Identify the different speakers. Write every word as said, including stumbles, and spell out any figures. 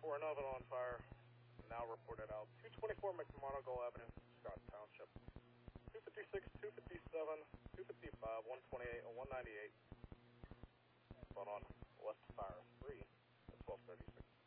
Speaker 1: for another on fire. Now reported out. two twenty-four McMonagle Avenue, Scott Township. two fifty-six, two fifty-seven, two fifty-five, one twenty-eight, and one ninety-eight. Spot on. West fire three at twelve thirty-six.